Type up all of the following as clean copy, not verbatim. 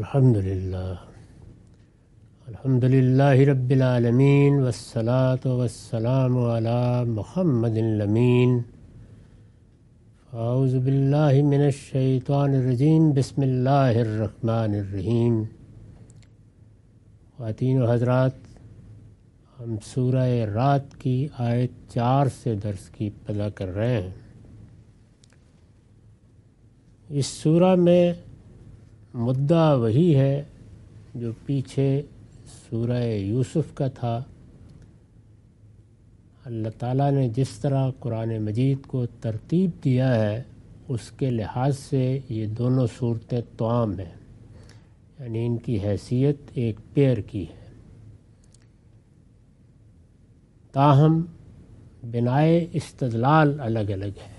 الحمدللہ رب العالمین والصلاة والسلام علی محمد الامین. اعوذ باللہ من الشیطان الرجیم. بسم اللہ الرحمن الرحیم. خواتین و حضرات، ہم سورہ رات کی آیت 4 سے درس کی ابتدا کر رہے ہیں. اس سورہ میں مدعا وہی ہے جو پیچھے سورہ یوسف کا تھا. اللہ تعالیٰ نے جس طرح قرآن مجید کو ترتیب دیا ہے اس کے لحاظ سے یہ دونوں صورتیں توام ہیں، یعنی ان کی حیثیت ایک پیئر کی ہے. تاہم بنائے استدلال الگ الگ ہے.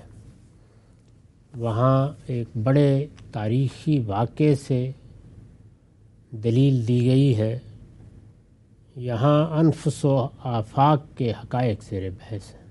وہاں ایک بڑے تاریخی واقعے سے دلیل دی گئی ہے، یہاں انفس و آفاق کے حقائق زیر بحث ہیں.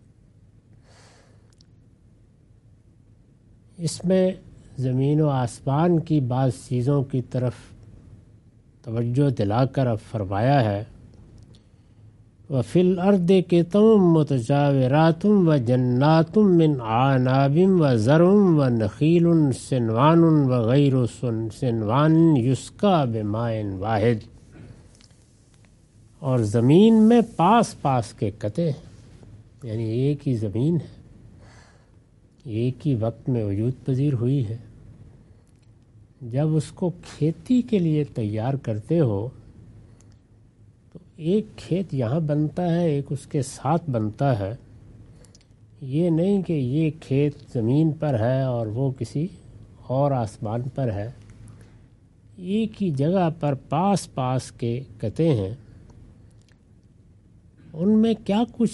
اس میں زمین و آسمان کی بعض چیزوں کی طرف توجہ دلا کر اب فرمایا ہے وَفِي الْأَرْضِ قِطَعٌ مُتَجَاوِرَاتٌ وَجَنَّاتٌ مِّنْ أَعْنَابٍ وَزَرْعٌ وَنَخِيلٌ صِنْوَانٌ وَغَيْرُ صِنْوَانٍ يُسْقَىٰ بِمَاءٍ وَاحِدٍ. اور زمین میں پاس پاس کے قطعے ہیں، یعنی ایک ہی زمین ہے، ایک ہی وقت میں وجود پذیر ہوئی ہے. جب اس کو کھیتی کے لیے تیار کرتے ہو تو ایک کھیت یہاں بنتا ہے، ایک اس کے ساتھ بنتا ہے. یہ نہیں کہ یہ کھیت زمین پر ہے اور وہ کسی اور آسمان پر ہے. ایک ہی جگہ پر پاس پاس کے قطعے ہیں. ان میں کیا کچھ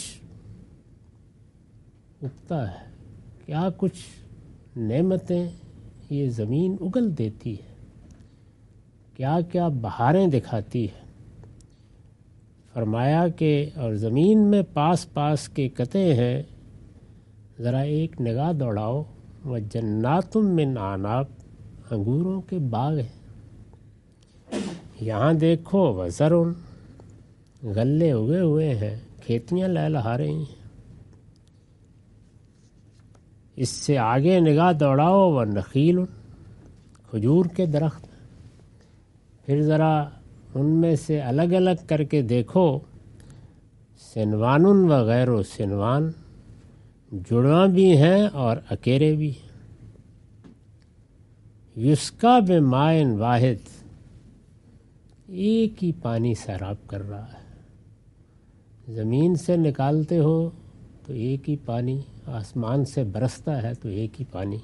اگتا ہے، کیا کچھ نعمتیں یہ زمین اگل دیتی ہے، کیا کیا بہاریں دکھاتی ہے. فرمایا کہ اور زمین میں پاس پاس کے قطعے ہیں، ذرا ایک نگاہ دوڑاؤ. وَجَنَّاتٌ مِّنْ أَعْنَابٍ، انگوروں کے باغ ہیں. یہاں دیکھو وَزَرٌ، غلے اگے ہوئے ہیں، کھیتیاں لہلہا رہی ہیں. اس سے آگے نگاہ دوڑاؤ وَنَخِيلٌ، کھجور کے درخت. پھر ذرا ان میں سے الگ الگ کر کے دیکھو صنوان وغیر صنوان، جڑواں بھی ہیں اور اکیرے بھی ہیں. یسقیٰ بماء واحد، ایک ہی پانی سیراب کر رہا ہے. زمین سے نکالتے ہو تو ایک ہی پانی، آسمان سے برستا ہے تو ایک ہی پانی،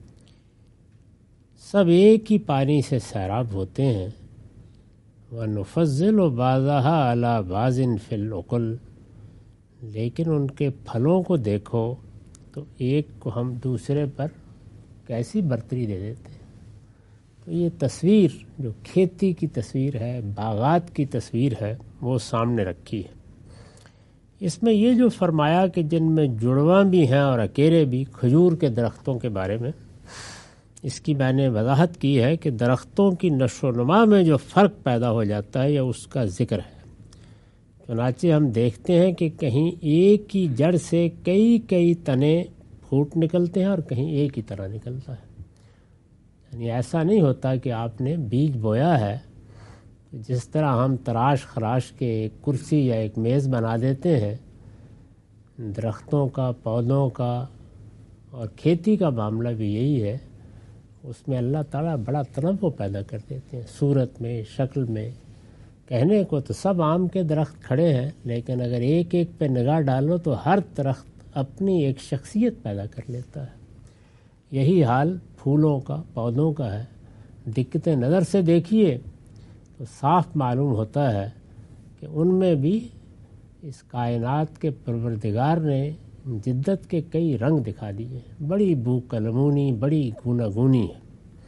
سب ایک ہی پانی سے سیراب ہوتے ہیں. وَنُفَضِّلُ بَعْضَهَا عَلَىٰ بَعْضٍ فِي الْأُكُلِ، لیکن ان کے پھلوں کو دیکھو تو ایک کو ہم دوسرے پر کیسی برتری دے دیتے ہیں. تو یہ تصویر جو کھیتی کی تصویر ہے، باغات کی تصویر ہے، وہ سامنے رکھی ہے. اس میں یہ جو فرمایا کہ جن میں جڑواں بھی ہیں اور اکیرے بھی، کھجور کے درختوں کے بارے میں اس کی میں نے وضاحت کی ہے کہ درختوں کی نشو و نما میں جو فرق پیدا ہو جاتا ہے یا اس کا ذکر ہے. چنانچہ ہم دیکھتے ہیں کہ کہیں ایک ہی جڑ سے کئی تنے پھوٹ نکلتے ہیں اور کہیں ایک ہی طرح نکلتا ہے. یعنی ایسا نہیں ہوتا کہ آپ نے بیج بویا ہے، جس طرح ہم تراش خراش کے ایک کرسی یا ایک میز بنا دیتے ہیں. درختوں کا، پودوں کا اور کھیتی کا معاملہ بھی یہی ہے. اس میں اللہ تعالیٰ بڑا تنوع پیدا کر دیتے ہیں، صورت میں، شکل میں. کہنے کو تو سب آم کے درخت کھڑے ہیں، لیکن اگر ایک ایک پہ نگاہ ڈالو تو ہر درخت اپنی ایک شخصیت پیدا کر لیتا ہے. یہی حال پھولوں کا، پودوں کا ہے. دقت نظر سے دیکھیے تو صاف معلوم ہوتا ہے کہ ان میں بھی اس کائنات کے پروردگار نے جدت کے کئی رنگ دکھا دیے. بڑی بو کلمونی، بڑی گوناگونی ہے.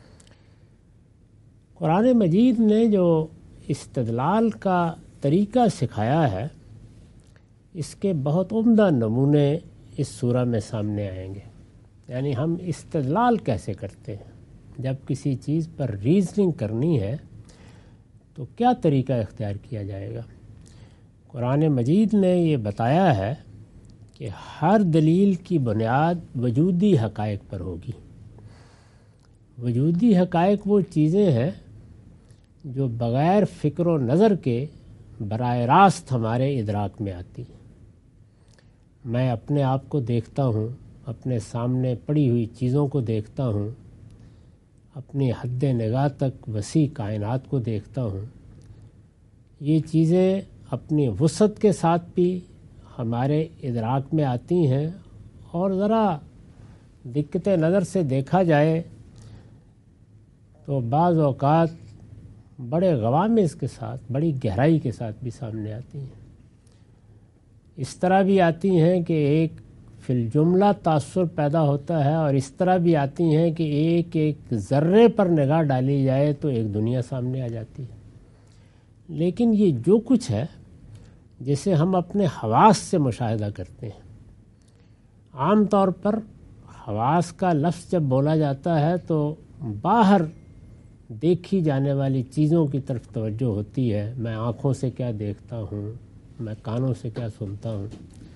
قرآن مجید نے جو استدلال کا طریقہ سکھایا ہے، اس کے بہت عمدہ نمونے اس سورہ میں سامنے آئیں گے. یعنی ہم استدلال کیسے کرتے ہیں. جب کسی چیز پر ریزننگ کرنی ہے تو کیا طریقہ اختیار کیا جائے گا؟ قرآن مجید نے یہ بتایا ہے کہ ہر دلیل کی بنیاد وجودی حقائق پر ہوگی۔ وجودی حقائق وہ چیزیں ہیں جو بغیر فکر و نظر کے براہ راست ہمارے ادراک میں آتی ہیں۔ میں اپنے آپ کو دیکھتا ہوں، اپنے سامنے پڑی ہوئی چیزوں کو دیکھتا ہوں، اپنی حد نگاہ تک وسیع کائنات کو دیکھتا ہوں۔ یہ چیزیں اپنی وسعت کے ساتھ بھی ہمارے ادراک میں آتی ہیں، اور ذرا دقت نظر سے دیکھا جائے تو بعض اوقات بڑے غوامض کے ساتھ، بڑی گہرائی کے ساتھ بھی سامنے آتی ہیں۔ اس طرح بھی آتی ہیں کہ ایک فی الجملہ تاثر پیدا ہوتا ہے، اور اس طرح بھی آتی ہیں کہ ایک ایک ذرے پر نگاہ ڈالی جائے تو ایک دنیا سامنے آ جاتی ہے۔ لیکن یہ جو کچھ ہے جسے ہم اپنے حواس سے مشاہدہ کرتے ہیں، عام طور پر حواس کا لفظ جب بولا جاتا ہے تو باہر دیکھی جانے والی چیزوں کی طرف توجہ ہوتی ہے۔ میں آنکھوں سے کیا دیکھتا ہوں، میں کانوں سے کیا سنتا ہوں۔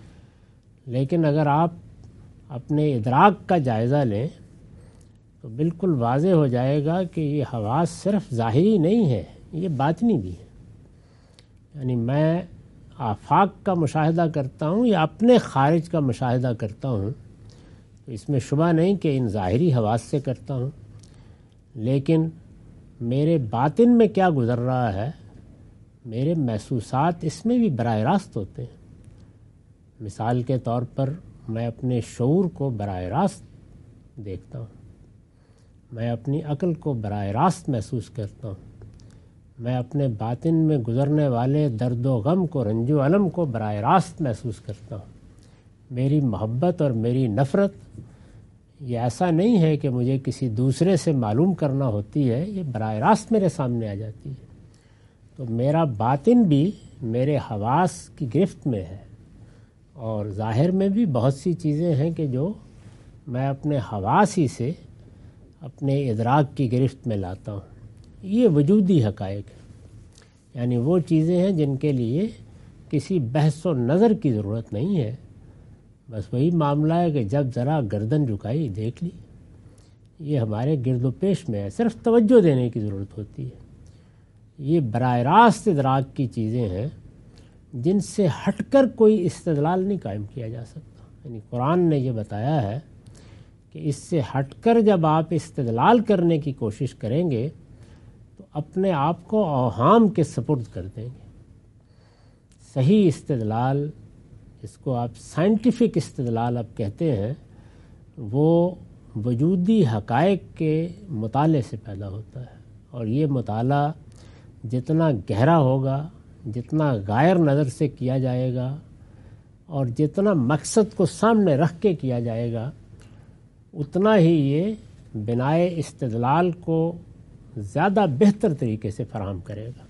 لیکن اگر آپ اپنے ادراک کا جائزہ لیں تو بالکل واضح ہو جائے گا کہ یہ حواس صرف ظاہری نہیں ہے، یہ باطنی بھی ہے۔ یعنی میں آفاق کا مشاہدہ کرتا ہوں یا اپنے خارج کا مشاہدہ کرتا ہوں تو اس میں شبہ نہیں کہ ان ظاہری حواس سے کرتا ہوں، لیکن میرے باطن میں کیا گزر رہا ہے، میرے محسوسات اس میں بھی براہ راست ہوتے ہیں۔ مثال کے طور پر میں اپنے شعور کو براہ راست دیکھتا ہوں، میں اپنی عقل کو براہ راست محسوس کرتا ہوں، میں اپنے باطن میں گزرنے والے درد و غم کو، رنج و الم کو براہ راست محسوس کرتا ہوں۔ میری محبت اور میری نفرت یہ ایسا نہیں ہے کہ مجھے کسی دوسرے سے معلوم کرنا ہوتی ہے، یہ براہ راست میرے سامنے آ جاتی ہے۔ تو میرا باطن بھی میرے حواس کی گرفت میں ہے، اور ظاہر میں بھی بہت سی چیزیں ہیں کہ جو میں اپنے حواس ہی سے اپنے ادراک کی گرفت میں لاتا ہوں۔ یہ وجودی حقائق ہے، یعنی وہ چیزیں ہیں جن کے لیے کسی بحث و نظر کی ضرورت نہیں ہے۔ بس وہی معاملہ ہے کہ جب ذرا گردن جھکائی دیکھ لی، یہ ہمارے گرد و پیش میں ہے، صرف توجہ دینے کی ضرورت ہوتی ہے۔ یہ براہ راست ادراک کی چیزیں ہیں جن سے ہٹ کر کوئی استدلال نہیں قائم کیا جا سکتا۔ یعنی قرآن نے یہ بتایا ہے کہ اس سے ہٹ کر جب آپ استدلال کرنے کی کوشش کریں گے تو اپنے آپ کو اوہام کے سپرد کر دیں گے۔ صحیح استدلال، اس کو آپ سائنٹیفک استدلال اب کہتے ہیں، وہ وجودی حقائق کے مطالعے سے پیدا ہوتا ہے، اور یہ مطالعہ جتنا گہرا ہوگا، جتنا غیر نظر سے کیا جائے گا، اور جتنا مقصد کو سامنے رکھ کے کیا جائے گا، اتنا ہی یہ بنائے استدلال کو زیادہ بہتر طریقے سے فراہم کرے گا۔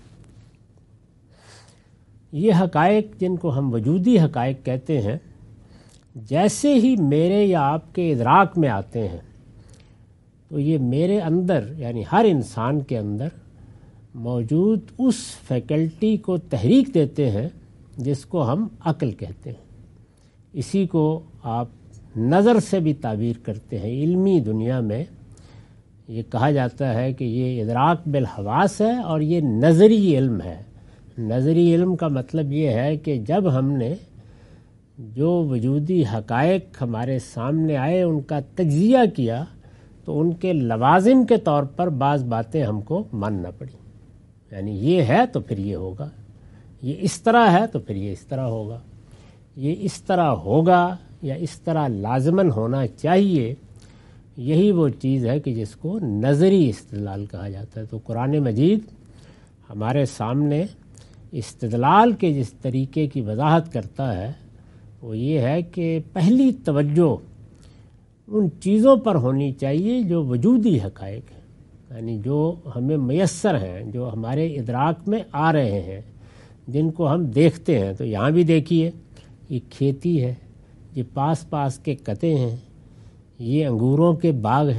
یہ حقائق جن کو ہم وجودی حقائق کہتے ہیں، جیسے ہی میرے یا آپ کے ادراک میں آتے ہیں تو یہ میرے اندر، یعنی ہر انسان کے اندر موجود اس فیکلٹی کو تحریک دیتے ہیں جس کو ہم عقل کہتے ہیں۔ اسی کو آپ نظر سے بھی تعبیر کرتے ہیں۔ علمی دنیا میں یہ کہا جاتا ہے کہ یہ ادراک بالحواس ہے اور یہ نظری علم ہے۔ نظری علم کا مطلب یہ ہے کہ جب ہم نے جو وجودی حقائق ہمارے سامنے آئے ان کا تجزیہ کیا تو ان کے لوازم کے طور پر بعض باتیں ہم کو ماننا پڑی۔ یعنی یہ ہے تو پھر یہ ہوگا، یہ اس طرح ہے تو پھر یہ اس طرح ہوگا، یہ اس طرح ہوگا یا اس طرح لازماً ہونا چاہیے۔ یہی وہ چیز ہے کہ جس کو نظری استدلال کہا جاتا ہے۔ تو قرآن مجید ہمارے سامنے استدلال کے جس طریقے کی وضاحت کرتا ہے وہ یہ ہے کہ پہلی توجہ ان چیزوں پر ہونی چاہیے جو وجودی حقائق ہیں، یعنی جو ہمیں میسر ہیں، جو ہمارے ادراک میں آ رہے ہیں، جن کو ہم دیکھتے ہیں۔ تو یہاں بھی دیکھیے، یہ کھیتی ہے، یہ پاس پاس کے قطعے ہیں، یہ انگوروں کے باغ ہیں،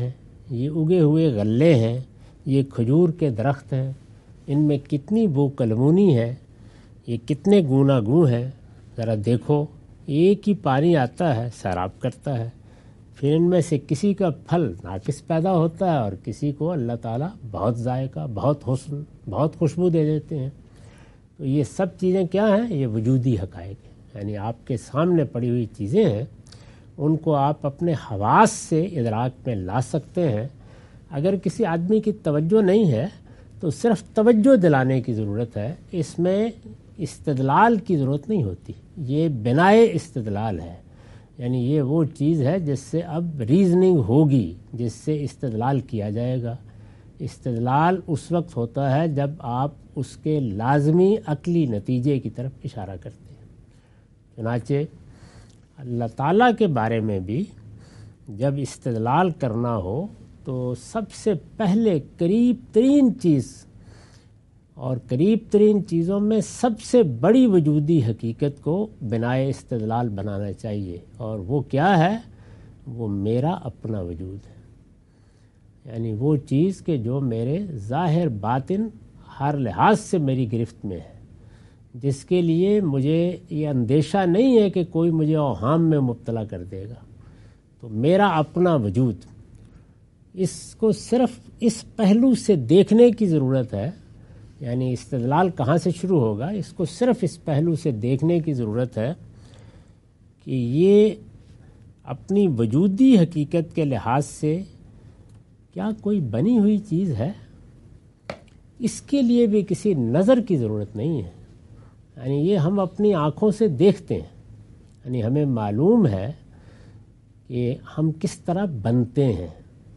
یہ اگے ہوئے غلے ہیں، یہ کھجور کے درخت ہیں، ان میں کتنی بو کلمونی ہے، یہ کتنے گونا گوں ہیں، ذرا دیکھو۔ ایک ہی پانی آتا ہے، سیراب کرتا ہے، پھر ان میں سے کسی کا پھل ناقص پیدا ہوتا ہے اور کسی کو اللہ تعالیٰ بہت ذائقہ، بہت حسن، بہت خوشبو دے دیتے ہیں۔ تو یہ سب چیزیں کیا ہیں؟ یہ وجودی حقائق ہیں، یعنی آپ کے سامنے پڑی ہوئی چیزیں ہیں، ان کو آپ اپنے حواس سے ادراک میں لا سکتے ہیں۔ اگر کسی آدمی کی توجہ نہیں ہے تو صرف توجہ دلانے کی ضرورت ہے، اس میں استدلال کی ضرورت نہیں ہوتی۔ یہ بنائے استدلال ہے، یعنی یہ وہ چیز ہے جس سے اب ریزننگ ہوگی، جس سے استدلال کیا جائے گا۔ استدلال اس وقت ہوتا ہے جب آپ اس کے لازمی عقلی نتیجے کی طرف اشارہ کرتے ہیں۔ چنانچہ اللہ تعالیٰ کے بارے میں بھی جب استدلال کرنا ہو تو سب سے پہلے قریب ترین چیز، اور قریب ترین چیزوں میں سب سے بڑی وجودی حقیقت کو بنائے استدلال بنانا چاہیے، اور وہ کیا ہے؟ وہ میرا اپنا وجود ہے، یعنی وہ چیز کہ جو میرے ظاہر باطن ہر لحاظ سے میری گرفت میں ہے، جس کے لیے مجھے یہ اندیشہ نہیں ہے کہ کوئی مجھے اوہام میں مبتلا کر دے گا۔ تو میرا اپنا وجود، اس کو صرف اس پہلو سے دیکھنے کی ضرورت ہے، یعنی استدلال کہاں سے شروع ہوگا؟ اس کو صرف اس پہلو سے دیکھنے کی ضرورت ہے کہ یہ اپنی وجودی حقیقت کے لحاظ سے کیا کوئی بنی ہوئی چیز ہے؟ اس کے لیے بھی کسی نظر کی ضرورت نہیں ہے، یعنی یہ ہم اپنی آنکھوں سے دیکھتے ہیں، یعنی ہمیں معلوم ہے کہ ہم کس طرح بنتے ہیں۔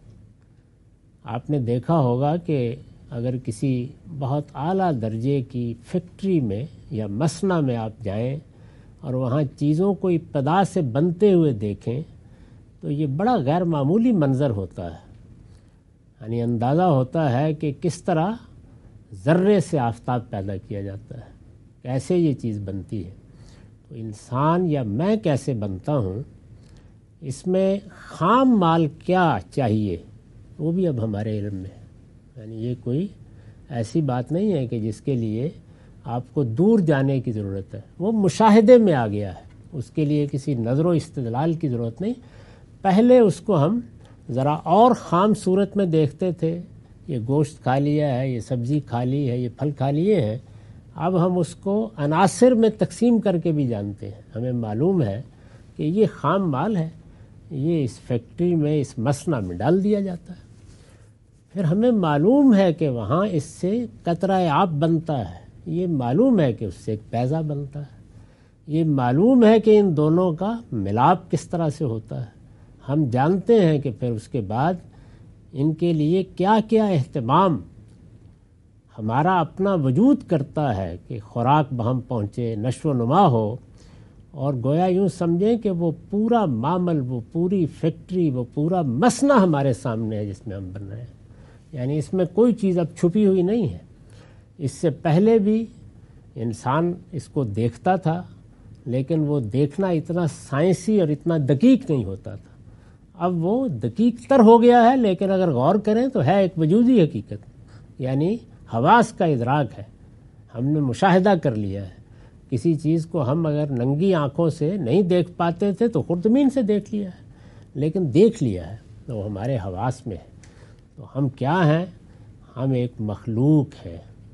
آپ نے دیکھا ہوگا کہ اگر کسی بہت اعلیٰ درجے کی فیکٹری میں یا مصنع میں آپ جائیں اور وہاں چیزوں کو ابتدا سے بنتے ہوئے دیکھیں تو یہ بڑا غیر معمولی منظر ہوتا ہے، یعنی اندازہ ہوتا ہے کہ کس طرح ذرے سے آفتاب پیدا کیا جاتا ہے، کیسے یہ چیز بنتی ہے۔ تو انسان یا میں کیسے بنتا ہوں، اس میں خام مال کیا چاہیے وہ بھی اب ہمارے علم میں ہے، یعنی یہ کوئی ایسی بات نہیں ہے کہ جس کے لیے آپ کو دور جانے کی ضرورت ہے، وہ مشاہدے میں آ گیا ہے، اس کے لیے کسی نظر و استدلال کی ضرورت نہیں۔ پہلے اس کو ہم ذرا اور خام صورت میں دیکھتے تھے، یہ گوشت کھا لیا ہے، یہ سبزی کھا لی ہے، یہ پھل کھا لیے ہیں، اب ہم اس کو عناصر میں تقسیم کر کے بھی جانتے ہیں۔ ہمیں معلوم ہے کہ یہ خام مال ہے، یہ اس فیکٹری میں، اس مصنع میں ڈال دیا جاتا ہے۔ پھر ہمیں معلوم ہے کہ وہاں اس سے قطرہ آب بنتا ہے، یہ معلوم ہے کہ اس سے ایک پیزا بنتا ہے، یہ معلوم ہے کہ ان دونوں کا ملاپ کس طرح سے ہوتا ہے۔ ہم جانتے ہیں کہ پھر اس کے بعد ان کے لیے کیا کیا اہتمام ہمارا اپنا وجود کرتا ہے کہ خوراک بہم پہنچے، نشو و نما ہو، اور گویا یوں سمجھیں کہ وہ پورا معمل، وہ پوری فیکٹری، وہ پورا مصنع ہمارے سامنے ہے جس میں ہم بن رہے ہیں، یعنی اس میں کوئی چیز اب چھپی ہوئی نہیں ہے۔ اس سے پہلے بھی انسان اس کو دیکھتا تھا، لیکن وہ دیکھنا اتنا سائنسی اور اتنا دقیق نہیں ہوتا تھا، اب وہ دقیق تر ہو گیا ہے، لیکن اگر غور کریں تو ہے ایک وجودی حقیقت، یعنی حواس کا ادراک ہے، ہم نے مشاہدہ کر لیا ہے۔ کسی چیز کو ہم اگر ننگی آنکھوں سے نہیں دیکھ پاتے تھے تو خردمین سے دیکھ لیا ہے، لیکن دیکھ لیا ہے تو وہ ہمارے حواس میں ہے۔ تو ہم کیا ہیں؟ ہم ایک مخلوق ہے۔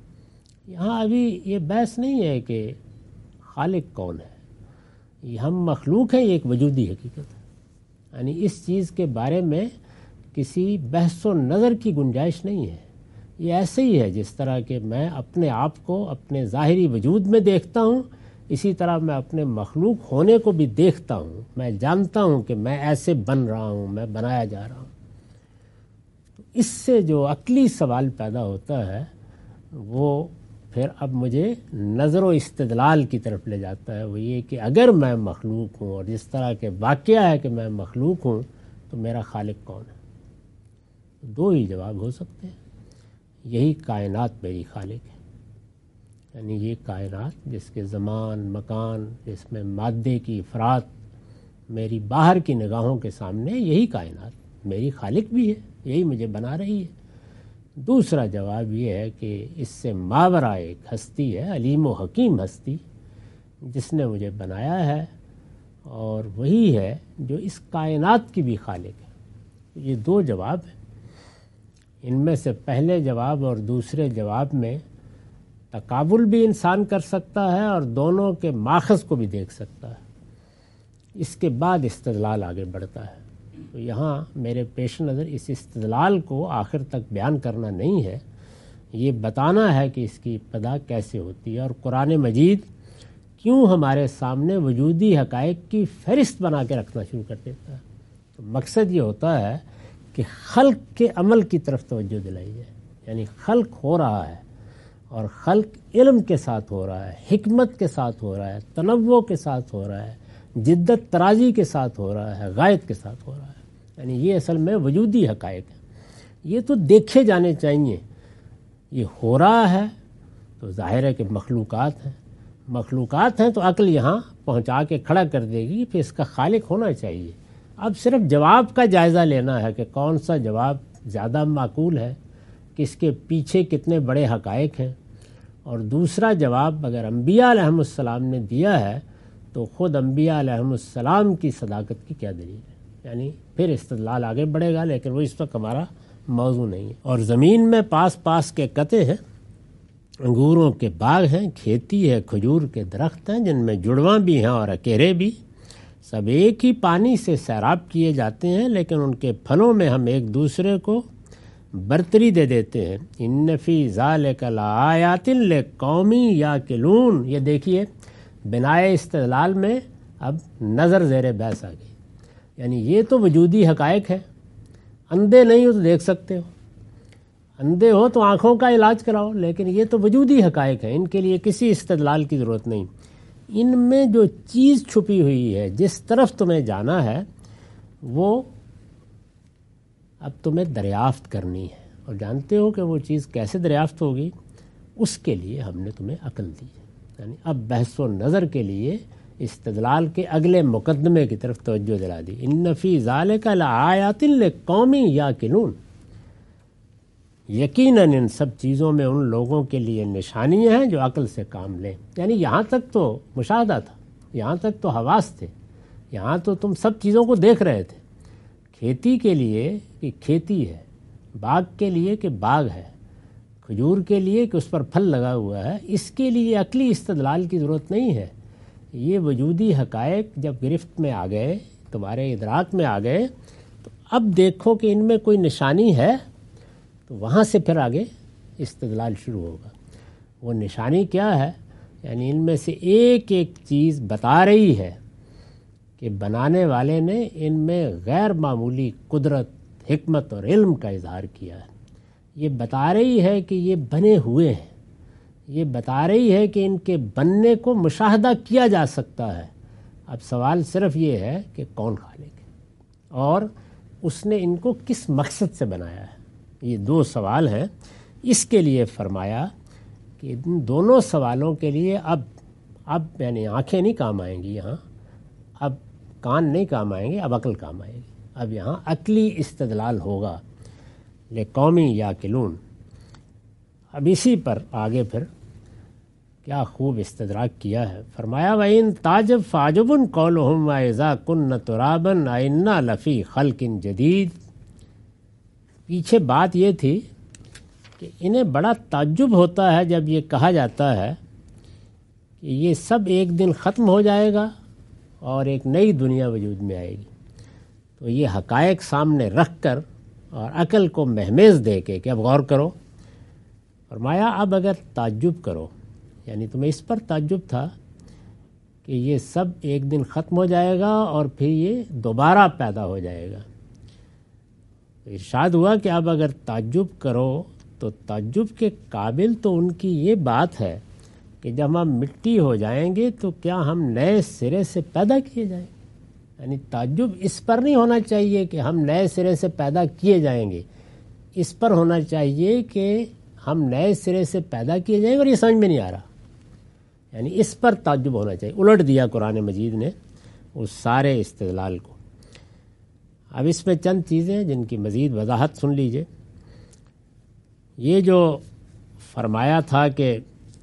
یہاں ابھی یہ بحث نہیں ہے کہ خالق کون ہے، یہ ہم مخلوق ہیں، یہ ایک وجودی حقیقت ہے، یعنی اس چیز کے بارے میں کسی بحث و نظر کی گنجائش نہیں ہے۔ یہ ایسے ہی ہے جس طرح کہ میں اپنے آپ کو اپنے ظاہری وجود میں دیکھتا ہوں، اسی طرح میں اپنے مخلوق ہونے کو بھی دیکھتا ہوں، میں جانتا ہوں کہ میں ایسے بن رہا ہوں، میں بنایا جا رہا ہوں۔ تو اس سے جو عقلی سوال پیدا ہوتا ہے وہ پھر اب مجھے نظر و استدلال کی طرف لے جاتا ہے، وہ یہ کہ اگر میں مخلوق ہوں اور جس طرح کے واقعہ ہے کہ میں مخلوق ہوں تو میرا خالق کون ہے؟ دو ہی جواب ہو سکتے ہیں، یہی کائنات میری خالق ہے، یعنی یہ کائنات جس کے زمان مکان، جس میں مادے کی افراد میری باہر کی نگاہوں کے سامنے، یہی کائنات میری خالق بھی ہے، یہی مجھے بنا رہی ہے۔ دوسرا جواب یہ ہے کہ اس سے ماورا ایک ہستی ہے، علیم و حکیم ہستی، جس نے مجھے بنایا ہے، اور وہی ہے جو اس کائنات کی بھی خالق ہے۔ یہ دو جواب ہیں، ان میں سے پہلے جواب اور دوسرے جواب میں تقابل بھی انسان کر سکتا ہے اور دونوں کے ماخذ کو بھی دیکھ سکتا ہے، اس کے بعد استدلال آگے بڑھتا ہے۔ تو یہاں میرے پیش نظر اس استدلال کو آخر تک بیان کرنا نہیں ہے، یہ بتانا ہے کہ اس کی ابتدا کیسے ہوتی ہے اور قرآن مجید کیوں ہمارے سامنے وجودی حقائق کی فہرست بنا کے رکھنا شروع کر دیتا ہے۔ تو مقصد یہ ہوتا ہے کہ خلق کے عمل کی طرف توجہ دلائی جائے، یعنی خلق ہو رہا ہے، اور خلق علم کے ساتھ ہو رہا ہے، حکمت کے ساتھ ہو رہا ہے، تنوع کے ساتھ ہو رہا ہے، جدت ترازی کے ساتھ ہو رہا ہے، غایت کے ساتھ ہو رہا ہے۔ یعنی یہ اصل میں وجودی حقائق ہیں، یہ تو دیکھے جانے چاہیے۔ یہ ہو رہا ہے تو ظاہر ہے کہ مخلوقات ہیں تو عقل یہاں پہنچا کے کھڑا کر دے گی، پھر اس کا خالق ہونا چاہیے۔ اب صرف جواب کا جائزہ لینا ہے کہ کون سا جواب زیادہ معقول ہے، کہ اس کے پیچھے کتنے بڑے حقائق ہیں، اور دوسرا جواب اگر انبیاء علیہم السلام نے دیا ہے تو خود انبیاء علیہم السلام کی صداقت کی کیا دلیل ہے، یعنی پھر استدلال آگے بڑھے گا، لیکن وہ اس وقت ہمارا موضوع نہیں ہے۔ اور زمین میں پاس پاس کے قطعے ہیں، انگوروں کے باغ ہیں، کھیتی ہے، کھجور کے درخت ہیں جن میں جڑواں بھی ہیں اور اکیرے بھی، سب ایک ہی پانی سے سیراب کیے جاتے ہیں، لیکن ان کے پھلوں میں ہم ایک دوسرے کو برتری دے دیتے ہیں۔ ان فی ذالک لآیات لقوم یعقلون۔ یہ دیکھیے بنائے استدلال میں اب نظر زیر بحث آ گئی، یعنی یہ تو وجودی حقائق ہے، اندھے نہیں ہو تو دیکھ سکتے ہو، اندھے ہو تو آنکھوں کا علاج کراؤ، لیکن یہ تو وجودی حقائق ہیں، ان کے لیے کسی استدلال کی ضرورت نہیں۔ ان میں جو چیز چھپی ہوئی ہے، جس طرف تمہیں جانا ہے، وہ اب تمہیں دریافت کرنی ہے، اور جانتے ہو کہ وہ چیز کیسے دریافت ہوگی، اس کے لیے ہم نے تمہیں عقل دی ہے۔ یعنی اب بحث و نظر کے لیے استدلال کے اگلے مقدمے کی طرف توجہ دلا دی۔ ان فی ذالک لآیات لقوم یعقلون۔ یقیناً ان سب چیزوں میں ان لوگوں کے لیے نشانیاں ہیں جو عقل سے کام لیں۔ یعنی یہاں تک تو مشاہدہ تھا، یہاں تک تو حواس تھے، یہاں تو تم سب چیزوں کو دیکھ رہے تھے۔ کھیتی کے لیے کہ کھیتی ہے، باغ کے لیے کہ باغ ہے، کھجور کے لیے کہ اس پر پھل لگا ہوا ہے، اس کے لیے عقلی استدلال کی ضرورت نہیں ہے۔ یہ وجودی حقائق جب گرفت میں آ گئے، تمہارے ادراک میں آ گئے، تو اب دیکھو کہ ان میں کوئی نشانی ہے، تو وہاں سے پھر آگے استدلال شروع ہوگا۔ وہ نشانی کیا ہے؟ یعنی ان میں سے ایک ایک چیز بتا رہی ہے کہ بنانے والے نے ان میں غیر معمولی قدرت، حکمت اور علم کا اظہار کیا ہے۔ یہ بتا رہی ہے کہ یہ بنے ہوئے ہیں، یہ بتا رہی ہے کہ ان کے بننے کو مشاہدہ کیا جا سکتا ہے۔ اب سوال صرف یہ ہے کہ کون خالق ہے اور اس نے ان کو کس مقصد سے بنایا ہے۔ یہ دو سوال ہیں۔ اس کے لیے فرمایا کہ ان دونوں سوالوں کے لیے اب یعنی آنکھیں نہیں کام آئیں گی یہاں، اب کان نہیں کام آئیں گے، اب عقل کام آئے گی۔ اب یہاں عقلی استدلال ہوگا لقومی یعقلون۔ اب اسی پر آگے پھر کیا خوب استدراک کیا ہے۔ فرمایا وَإِن تَعْجَبْ فَعَجَبٌ قَوْلُهُمْ وَإِذَا كُنَّا تُرَابًا أَإِنَّا لَفِي خَلْقٍ جَدِيدٍ۔ پیچھے بات یہ تھی کہ انہیں بڑا تعجب ہوتا ہے جب یہ کہا جاتا ہے کہ یہ سب ایک دن ختم ہو جائے گا اور ایک نئی دنیا وجود میں آئے گی۔ تو یہ حقائق سامنے رکھ کر اور عقل کو مہمیز دے کے کہ اب غور کرو، فرمایا اب اگر تعجب کرو، یعنی تمہیں اس پر تعجب تھا کہ یہ سب ایک دن ختم ہو جائے گا اور پھر یہ دوبارہ پیدا ہو جائے گا، تو ارشاد ہوا کہ اب اگر تعجب کرو تو تعجب کے قابل تو ان کی یہ بات ہے کہ جب ہم مٹی ہو جائیں گے تو کیا ہم نئے سرے سے پیدا کیے جائیں گے۔ یعنی تعجب اس پر نہیں ہونا چاہیے کہ ہم نئے سرے سے پیدا کیے جائیں گے، اس پر ہونا چاہیے کہ ہم نئے سرے سے پیدا کیے جائیں گے اور یہ سمجھ میں نہیں آ رہا، یعنی اس پر تعجب ہونا چاہیے۔ الٹ دیا قرآن مجید نے اس سارے استدلال کو۔ اب اس میں چند چیزیں جن کی مزید وضاحت سن لیجئے. یہ جو فرمایا تھا کہ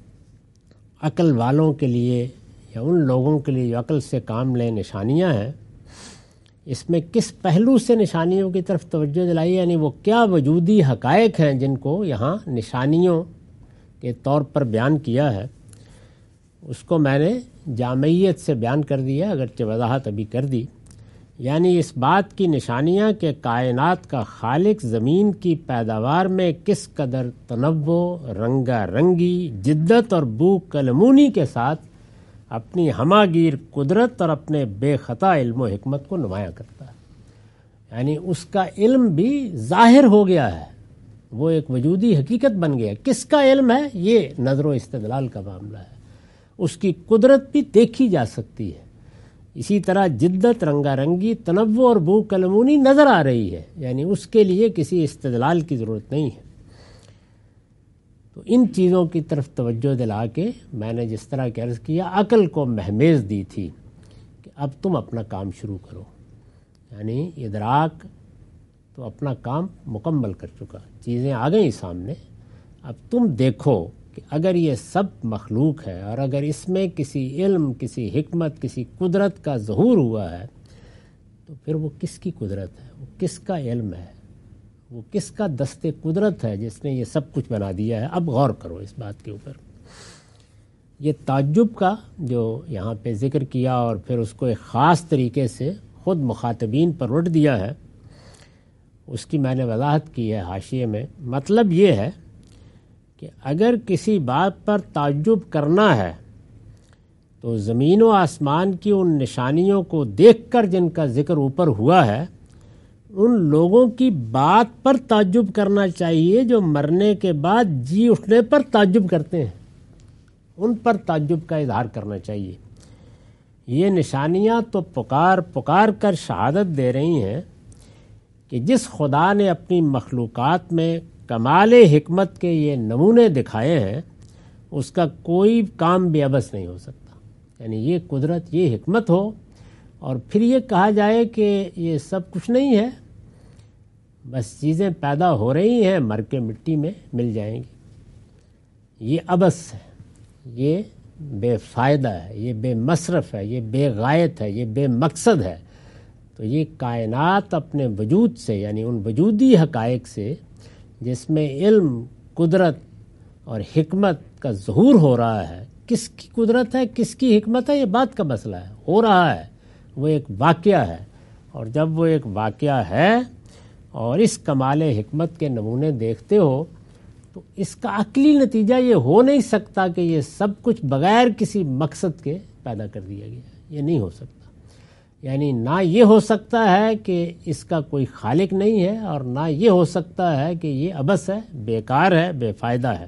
عقل والوں کے لیے یا ان لوگوں کے لیے جو عقل سے کام لیں نشانیاں ہیں، اس میں کس پہلو سے نشانیوں کی طرف توجہ دلائی، یعنی وہ کیا وجودی حقائق ہیں جن کو یہاں نشانیوں کے طور پر بیان کیا ہے، اس کو میں نے جامعیت سے بیان کر دیا، اگرچہ وضاحت ابھی کر دی. یعنی اس بات کی نشانیاں کہ کائنات کا خالق زمین کی پیداوار میں کس قدر تنوع، رنگا رنگی، جدت اور بو کلمونی کے ساتھ اپنی ہماگیر قدرت اور اپنے بے خطا علم و حکمت کو نمایاں کرتا ہے. یعنی اس کا علم بھی ظاہر ہو گیا ہے، وہ ایک وجودی حقیقت بن گیا. کس کا علم ہے؟ یہ نظر و استدلال کا معاملہ ہے. اس کی قدرت بھی دیکھی جا سکتی ہے. اسی طرح جدت، رنگا رنگی، تنوع اور بو کلمونی نظر آ رہی ہے، یعنی اس کے لیے کسی استدلال کی ضرورت نہیں ہے. تو ان چیزوں کی طرف توجہ دلا کے میں نے جس طرح کہ عرض کیا، عقل کو مہمیز دی تھی کہ اب تم اپنا کام شروع کرو. یعنی ادراک تو اپنا کام مکمل کر چکا، چیزیں آ گئیں سامنے، اب تم دیکھو کہ اگر یہ سب مخلوق ہے اور اگر اس میں کسی علم، کسی حکمت، کسی قدرت کا ظہور ہوا ہے، تو پھر وہ کس کی قدرت ہے، وہ کس کا علم ہے، وہ کس کا دست قدرت ہے جس نے یہ سب کچھ بنا دیا ہے. اب غور کرو اس بات کے اوپر. یہ تعجب کا جو یہاں پہ ذکر کیا اور پھر اس کو ایک خاص طریقے سے خود مخاطبین پر رٹ دیا ہے، اس کی میں نے وضاحت کی ہے حاشیے میں. مطلب یہ ہے کہ اگر کسی بات پر تعجب کرنا ہے تو زمین و آسمان کی ان نشانیوں کو دیکھ کر جن کا ذکر اوپر ہوا ہے، ان لوگوں کی بات پر تعجب کرنا چاہیے جو مرنے کے بعد جی اٹھنے پر تعجب کرتے ہیں. ان پر تعجب کا اظہار کرنا چاہیے. یہ نشانیاں تو پکار پکار کر شہادت دے رہی ہیں کہ جس خدا نے اپنی مخلوقات میں کمال حکمت کے یہ نمونے دکھائے ہیں، اس کا کوئی کام بھی عبث نہیں ہو سکتا. یعنی یہ قدرت، یہ حکمت ہو اور پھر یہ کہا جائے کہ یہ سب کچھ نہیں ہے، بس چیزیں پیدا ہو رہی ہیں، مر کے مٹی میں مل جائیں گی، یہ عبث ہے، یہ بے فائدہ ہے، یہ بے مصرف ہے، یہ بے غایت ہے، یہ بے مقصد ہے. تو یہ کائنات اپنے وجود سے، یعنی ان وجودی حقائق سے جس میں علم، قدرت اور حکمت کا ظہور ہو رہا ہے، کس کی قدرت ہے، کس کی حکمت ہے، یہ بات کا مسئلہ ہے. ہو رہا ہے، وہ ایک واقعہ ہے، اور جب وہ ایک واقعہ ہے اور اس کمال حکمت کے نمونے دیکھتے ہو تو اس کا عقلی نتیجہ یہ ہو نہیں سکتا کہ یہ سب کچھ بغیر کسی مقصد کے پیدا کر دیا گیا. یہ نہیں ہو سکتا. یعنی نہ یہ ہو سکتا ہے کہ اس کا کوئی خالق نہیں ہے، اور نہ یہ ہو سکتا ہے کہ یہ عبث ہے، بیکار ہے، بے فائدہ ہے.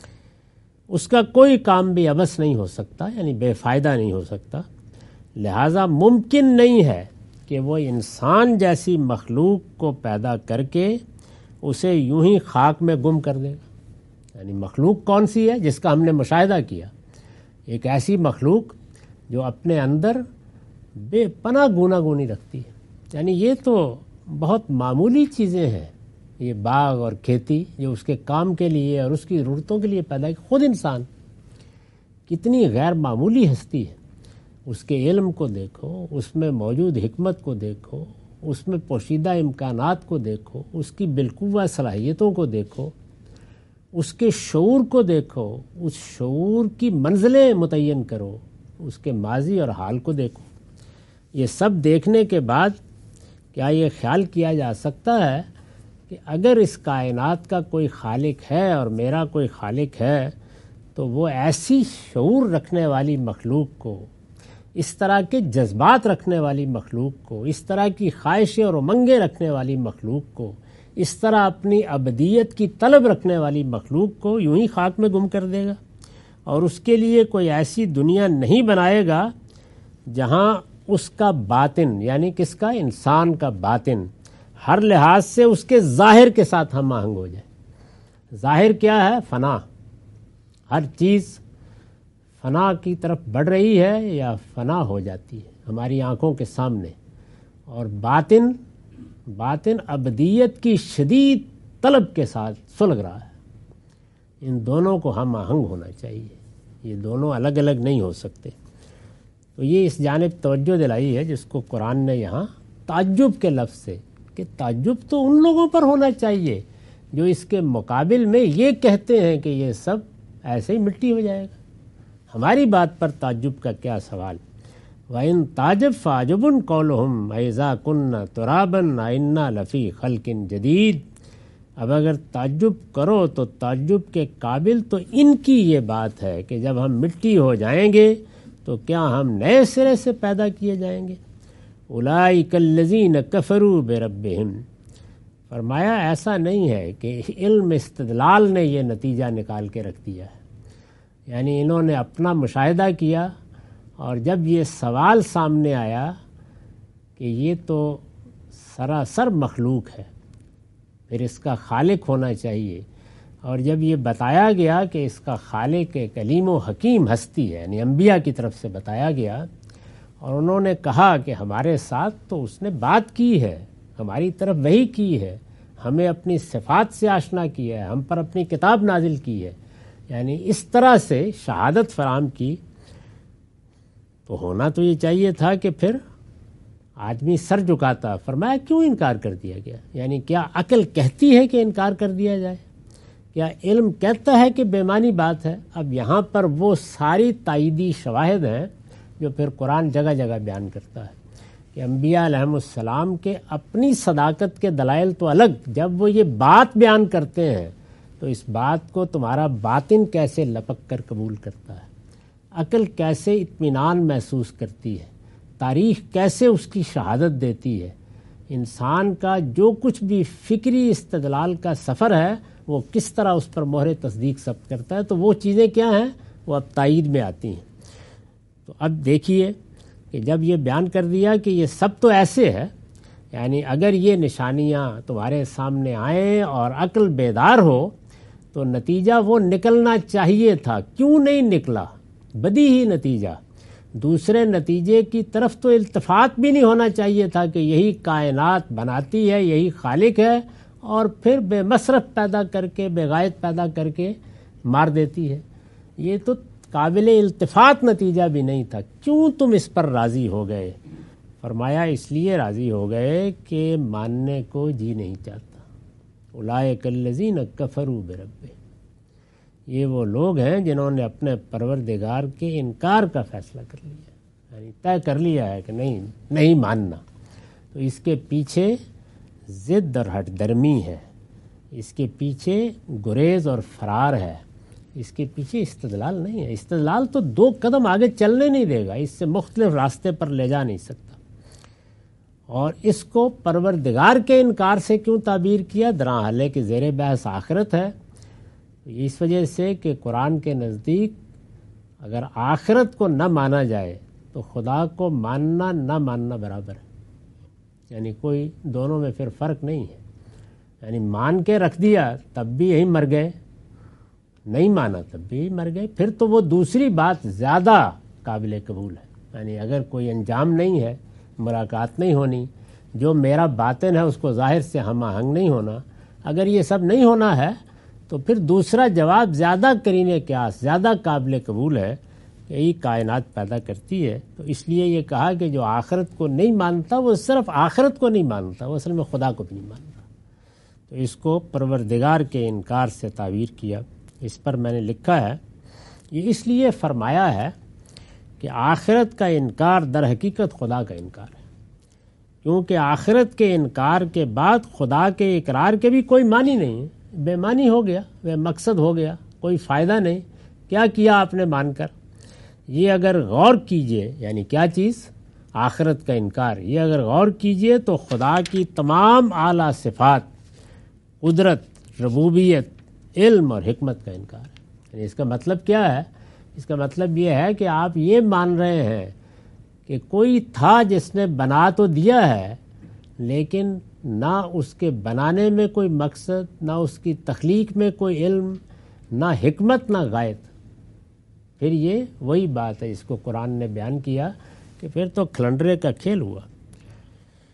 اس کا کوئی کام بھی عبث نہیں ہو سکتا، یعنی بے فائدہ نہیں ہو سکتا. لہٰذا ممکن نہیں ہے کہ وہ انسان جیسی مخلوق کو پیدا کر کے اسے یوں ہی خاک میں گم کر دے گا. یعنی مخلوق کون سی ہے؟ جس کا ہم نے مشاہدہ کیا. ایک ایسی مخلوق جو اپنے اندر بے پناہ گوناگونی رکھتی ہے. یعنی یہ تو بہت معمولی چیزیں ہیں، یہ باغ اور کھیتی جو اس کے کام کے لیے اور اس کی ضرورتوں کے لیے پیدا کی. خود انسان کتنی غیر معمولی ہستی ہے. اس کے علم کو دیکھو، اس میں موجود حکمت کو دیکھو، اس میں پوشیدہ امکانات کو دیکھو، اس کی بالقوہ صلاحیتوں کو دیکھو، اس کے شعور کو دیکھو، اس شعور کی منزلیں متعین کرو، اس کے ماضی اور حال کو دیکھو. یہ سب دیکھنے کے بعد کیا یہ خیال کیا جا سکتا ہے کہ اگر اس کائنات کا کوئی خالق ہے اور میرا کوئی خالق ہے تو وہ ایسی شعور رکھنے والی مخلوق کو، اس طرح کے جذبات رکھنے والی مخلوق کو، اس طرح کی خواہشیں اور امنگیں رکھنے والی مخلوق کو، اس طرح اپنی ابدیت کی طلب رکھنے والی مخلوق کو یوں ہی خاک میں گم کر دے گا، اور اس کے لیے کوئی ایسی دنیا نہیں بنائے گا جہاں اس کا باطن، یعنی کس کا؟ انسان کا باطن ہر لحاظ سے اس کے ظاہر کے ساتھ ہم آہنگ ہو جائے. ظاہر کیا ہے؟ فنا. ہر چیز فنا کی طرف بڑھ رہی ہے یا فنا ہو جاتی ہے ہماری آنکھوں کے سامنے. اور باطن باطن ابدیت کی شدید طلب کے ساتھ سلگ رہا ہے. ان دونوں کو ہم آہنگ ہونا چاہیے، یہ دونوں الگ الگ نہیں ہو سکتے. تو یہ اس جانب توجہ دلائی ہے جس کو قرآن نے یہاں تعجب کے لفظ سے، کہ تعجب تو ان لوگوں پر ہونا چاہیے جو اس کے مقابل میں یہ کہتے ہیں کہ یہ سب ایسے ہی مٹی ہو جائے گا. ہماری بات پر تعجب کا کیا سوال. وَإِن تَعْجَبْ فَعَجَبٌ قَوْلُهُمْ أَإِذَا كُنَّا تُرَابًا أَإِنَّا لَفِي خَلْقٍ جَدِيدٍ. اب اگر تعجب کرو تو تعجب کے قابل تو ان کی یہ بات ہے کہ جب ہم مٹی ہو جائیں گے تو کیا ہم نئے سرے سے پیدا کیے جائیں گے. اولئک الذین کفروا بربہم. فرمایا ایسا نہیں ہے کہ علم استدلال نے یہ نتیجہ نکال کے رکھ دیا ہے، یعنی انہوں نے اپنا مشاہدہ کیا اور جب یہ سوال سامنے آیا کہ یہ تو سراسر مخلوق ہے، پھر اس کا خالق ہونا چاہیے، اور جب یہ بتایا گیا کہ اس کا خالق ایک علیم و حکیم ہستی ہے، یعنی انبیاء کی طرف سے بتایا گیا، اور انہوں نے کہا کہ ہمارے ساتھ تو اس نے بات کی ہے، ہماری طرف وحی کی ہے، ہمیں اپنی صفات سے آشنا کیا ہے، ہم پر اپنی کتاب نازل کی ہے، یعنی اس طرح سے شہادت فراہم کی، تو ہونا تو یہ چاہیے تھا کہ پھر آدمی سر جھکاتا. فرمایا کیوں انکار کر دیا گیا؟ یعنی کیا عقل کہتی ہے کہ انکار کر دیا جائے؟ کیا علم کہتا ہے کہ بے معنی بات ہے؟ اب یہاں پر وہ ساری تائیدی شواہد ہیں جو پھر قرآن جگہ جگہ بیان کرتا ہے کہ انبیاء علیہم السلام کے اپنی صداقت کے دلائل تو الگ، جب وہ یہ بات بیان کرتے ہیں تو اس بات کو تمہارا باطن کیسے لپک کر قبول کرتا ہے، عقل کیسے اطمینان محسوس کرتی ہے، تاریخ کیسے اس کی شہادت دیتی ہے، انسان کا جو کچھ بھی فکری استدلال کا سفر ہے وہ کس طرح اس پر مہر تصدیق ثبت کرتا ہے. تو وہ چیزیں کیا ہیں، وہ اب تائید میں آتی ہیں. تو اب دیکھیے کہ جب یہ بیان کر دیا کہ یہ سب تو ایسے ہے، یعنی اگر یہ نشانیاں تمہارے سامنے آئیں اور عقل بیدار ہو تو نتیجہ وہ نکلنا چاہیے تھا، کیوں نہیں نکلا؟ بدیہی نتیجہ. دوسرے نتیجے کی طرف تو التفات بھی نہیں ہونا چاہیے تھا کہ یہی کائنات بناتی ہے، یہی خالق ہے، اور پھر بے مصرف پیدا کر کے، بے غایت پیدا کر کے مار دیتی ہے. یہ تو قابل التفات نتیجہ بھی نہیں تھا. کیوں تم اس پر راضی ہو گئے؟ فرمایا اس لیے راضی ہو گئے کہ ماننے کو جی نہیں چاہتا. اولئک الذین کفروا بربہم. یہ وہ لوگ ہیں جنہوں نے اپنے پروردگار کے انکار کا فیصلہ کر لیا، یعنی طے کر لیا ہے کہ نہیں ماننا. تو اس کے پیچھے ضد اور ہٹ درمی ہے، اس کے پیچھے گریز اور فرار ہے، اس کے پیچھے استدلال نہیں ہے. استدلال تو 2 قدم آگے چلنے نہیں دے گا، اس سے مختلف راستے پر لے جا نہیں سکتا. اور اس کو پروردگار کے انکار سے کیوں تعبیر کیا؟ درحالے کے زیر بحث آخرت ہے. اس وجہ سے کہ قرآن کے نزدیک اگر آخرت کو نہ مانا جائے تو خدا کو ماننا نہ ماننا برابر ہے، یعنی کوئی دونوں میں پھر فرق نہیں ہے. یعنی مان کے رکھ دیا تب بھی یہی مر گئے، نہیں مانا تب بھی مر گئے، پھر تو وہ دوسری بات زیادہ قابل قبول ہے. یعنی اگر کوئی انجام نہیں ہے، ملاقات نہیں ہونی، جو میرا باطن ہے اس کو ظاہر سے ہم آہنگ نہیں ہونا، اگر یہ سب نہیں ہونا ہے تو پھر دوسرا جواب زیادہ قرین قیاس، زیادہ قابل قبول ہے کہ یہ کائنات پیدا کرتی ہے. تو اس لیے یہ کہا کہ جو آخرت کو نہیں مانتا وہ صرف آخرت کو نہیں مانتا، وہ اصل میں خدا کو بھی نہیں مانتا. تو اس کو پروردگار کے انکار سے تعبیر کیا. اس پر میں نے لکھا ہے یہ اس لیے فرمایا ہے کہ آخرت کا انکار در حقیقت خدا کا انکار ہے، کیونکہ آخرت کے انکار کے بعد خدا کے اقرار کے بھی کوئی معنی نہیں ہے، بے معنی ہو گیا، بے مقصد ہو گیا، کوئی فائدہ نہیں. کیا کیا آپ نے مان کر؟ یہ اگر غور کیجئے، یعنی کیا چیز؟ آخرت کا انکار. یہ اگر غور کیجئے تو خدا کی تمام اعلیٰ صفات، قدرت، ربوبیت، علم اور حکمت کا انکار ہے. یعنی اس کا مطلب کیا ہے؟ اس کا مطلب یہ ہے کہ آپ یہ مان رہے ہیں کہ کوئی تھا جس نے بنا تو دیا ہے، لیکن نہ اس کے بنانے میں کوئی مقصد، نہ اس کی تخلیق میں کوئی علم، نہ حکمت، نہ غایت. پھر یہ وہی بات ہے جس کو قرآن نے بیان کیا کہ پھر تو کھلنڈرے کا کھیل ہوا.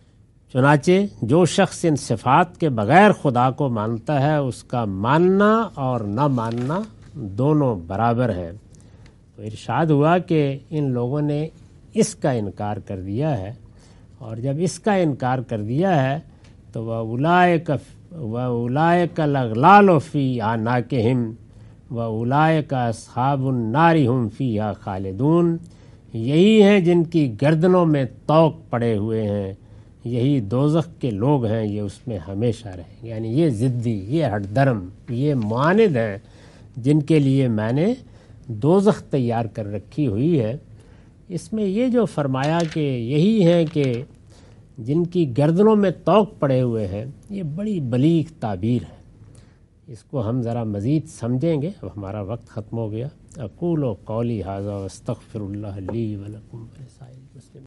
چنانچہ جو شخص ان صفات کے بغیر خدا کو مانتا ہے اس کا ماننا اور نہ ماننا دونوں برابر ہیں۔ تو ارشاد ہوا کہ ان لوگوں نے اس کا انکار کر دیا ہے، اور جب اس کا انکار کر دیا ہے تو وَأُولَٰئِكَ الْأَغْلَالُ فِي أَعْنَاقِهِمْ وَأُولَٰئِكَ أَصْحَابُ النَّارِ هُمْ فِيهَا خَالِدُونَ، یہی ہیں جن کی گردنوں میں طوق پڑے ہوئے ہیں، یہی دوزخ کے لوگ ہیں، یہ اس میں ہمیشہ رہیں گے۔ یعنی یہ ضدی، یہ ہٹ درم، یہ معاند ہیں جن کے لیے میں نے دوزخ تیار کر رکھی ہوئی ہے۔ اس میں یہ جو فرمایا کہ یہی ہیں کہ جن کی گردنوں میں طوق پڑے ہوئے ہیں، یہ بڑی بلیغ تعبیر ہے، اس کو ہم ذرا مزید سمجھیں گے۔ اب ہمارا وقت ختم ہو گیا۔ اقول قولی ھذا واستغفر اللہ لی ولکم ولسائر المسلمین۔